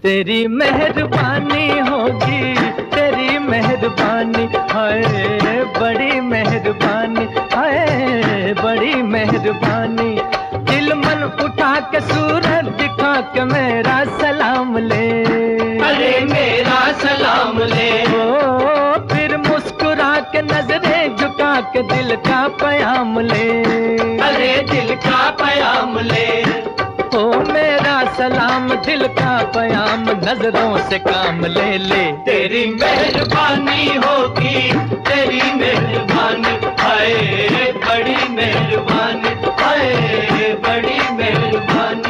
तेरी मेहरबानी होगी, तेरी मेहरबानी, हाय बड़ी मेहरबानी, हाय बड़ी मेहरबानी। दिल मन उठा के सूरत दिखा के मेरा सलाम ले, अरे मेरा सलाम ले। ओ फिर मुस्कुरा के नजरें झुका के दिल का पयाम ले, अरे दिल का पयाम ले। ओ मेरा सलाम दिल का पयाम, नजरों से काम ले ले। तेरी मेहरबानी होगी, तेरी मेहरबानी, हाय बड़ी मेहरबानी, हाय बड़ी मेहरबानी।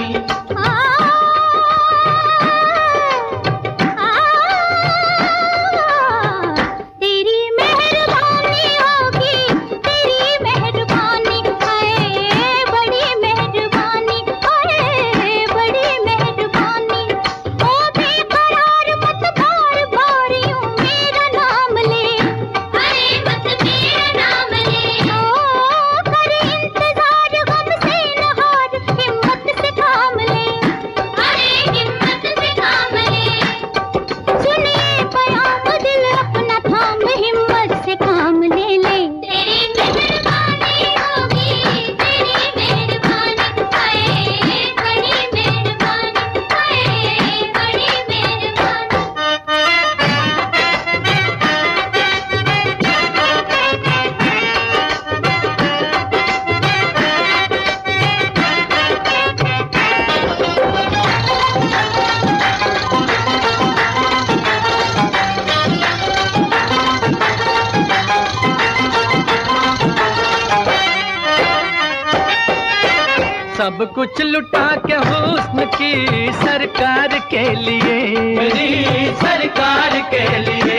सब कुछ लुटा के हुस्न की सरकार के लिए, मेरी सरकार के लिए।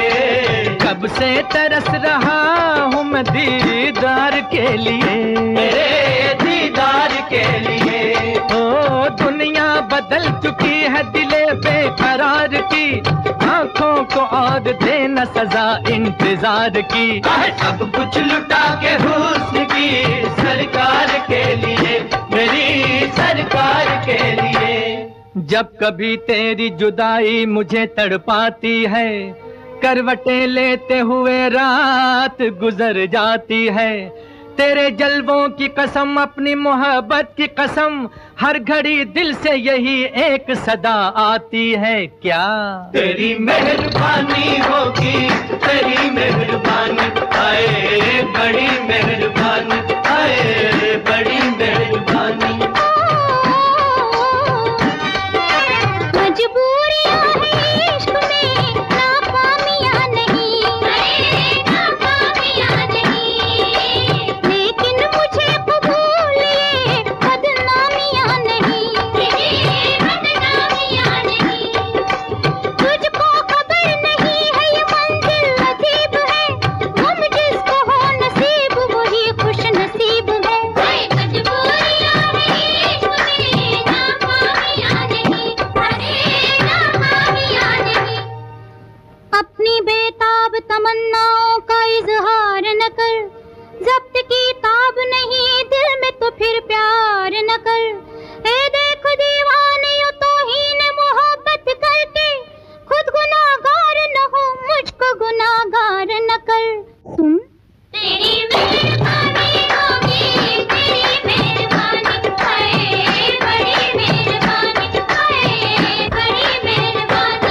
कब से तरस रहा हूँ मैं दीदार के लिए, मेरे दीदार के लिए। ओ दुनिया बदल चुकी है दिले बेकरार की, आंखों को और देना सजा इंतजार की। सब कुछ लुटा के हुस्न की सरकार के लिए, मेरी सरकार के लिए। जब कभी तेरी जुदाई मुझे तड़पाती है, करवटें लेते हुए रात गुजर जाती है। तेरे जलवों की कसम, अपनी मोहब्बत की कसम, हर घड़ी दिल से यही एक सदा आती है। क्या तेरी मेहरबानी होगी, तेरी मेहरबानी, आए बड़ी मेहरबानी, आए बड़ी मेहरबानी। तमन्नाओं का इजहार न कर, जब्त की ताब नहीं दिल में तो फिर प्यार न कर। ए देख दीवानियों तो हीन मोहब्बत करके, खुद गुनाहगार न हो मुझको गुनाहगार न कर। सुन तेरी मेहरबानी होगी, तेरी मेहरबानी, हाय बड़ी मेहरबानी, हाय बड़ी मेहरबानी।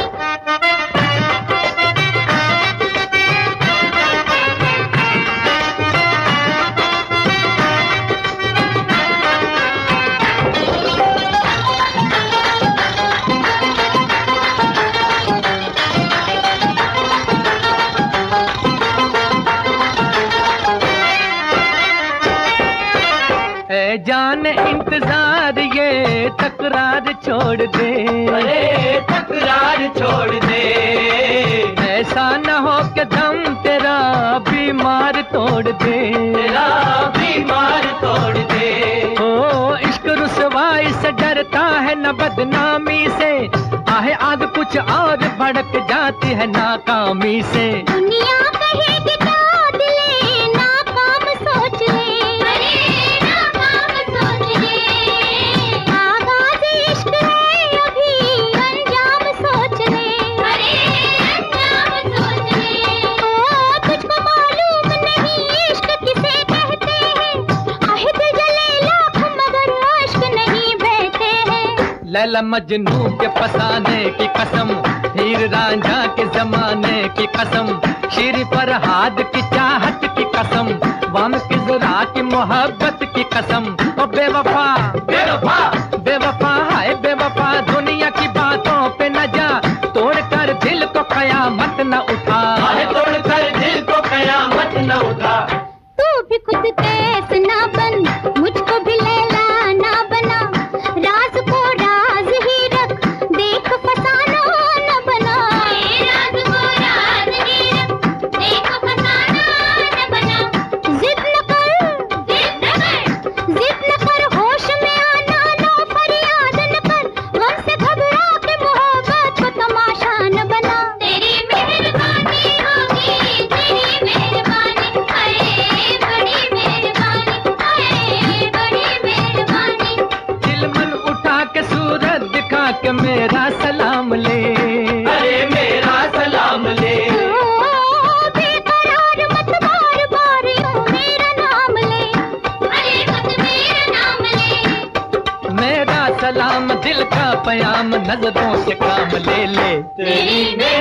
जान इंतजार ये तकरार छोड़ दे, अरे तकरार छोड़ दे। ऐसा न हो कि दम तेरा बीमार तोड़ दे, तेरा बीमार तोड़ दे। ओ इश्क रुसवाई से डरता है न बदनामी से, आहे आग कुछ और भड़क जाती है नाकामी से। दुनिया कहेगी दाद ले, नाकाम सोच ले, अरे नाकाम सोच ले। आगाज़ इश्क है अभी, अंजाम लैला मजनू के फसाने की कसम, हीर रांझा के जमाने की कसम, शीर फरहाद की चाहत की कसम, वाम की ज़रा की मोहब्बत की कसम। ओ बेवफा बेवफा बेवफा हाय बेवफा, दुनिया की बातों पे न जा, तोड़ कर दिल को कयामत न उठा। तोड़ कर दिल को कयामत न उठा। तू भी खुद कैस ना बन, मुझको भी लैला ना बना, राज को राज ही रख, देख फसाना न बना। राज को राज ही रख, देख फसाना न बना। जिद न कर, जिद न कर, होश में आना ना, फरियाद न कर, गम से घबरा के मोहब्बत को तमाशा न बना। तेरी मेहरबानी होगी, तेरी मेहरबानी, हाय बड़ी मेहरबानी, हाय बड़ी मेहरबानी। दिल मन उठा के सूरत दिखा के मेरा सलाम ले, अरे मेरा सलाम ले। बेकरार मत बार बार यूं मेरा नाम ले, अरे मत मेरा नाम ले। मेरा सलाम दिल का पयाम, नजरों से काम ले ले। तेरी